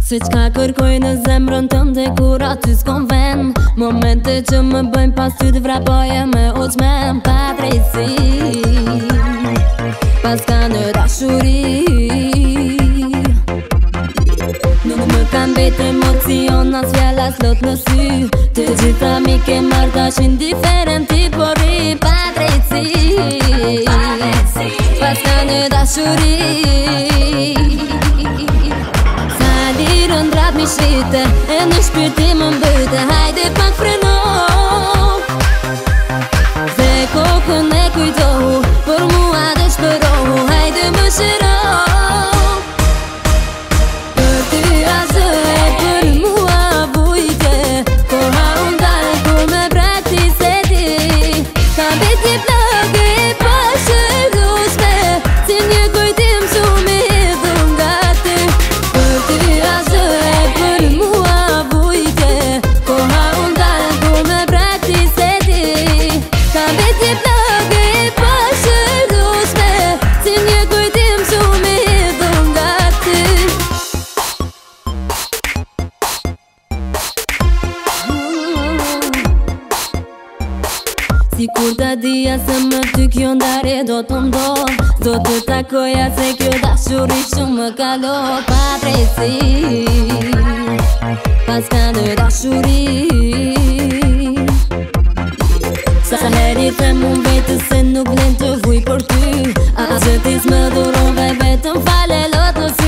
Se qka kërkoj në zemrën tënde kur aty s'kom ven Momente që më bëjmë pas ty të vrapoje me uqmen Pa drejtësi Pas ka në dashuri Nuk më kam bet emocion as fjallas lot në sy Të gjitha mi ke marrë tash indiferenti por i pa drejtësi Pas ka në dashuri Rëndrat mi shite E në shpirti më mbëjte Hajde pak freno Dhe kokën e kujtohu Por mua dhe shpërohu Hajde më shiro Për ty asë e për mua vujte Koha unë dalë kur me brakti se ti Ka bet një plagë e pashërushme Si një kujtim shumë i dhun nga ty Për ty asë Si kur ta dija se më ty kjo ndarje do të ndodh Do të takoja se kjo dashuri shumë më kalo Pa drejtësi Pas ka në dashuri Sa heri them unë vetës se nuk vlen të vuj për ty A që ti s'më durove vetëm fale lot në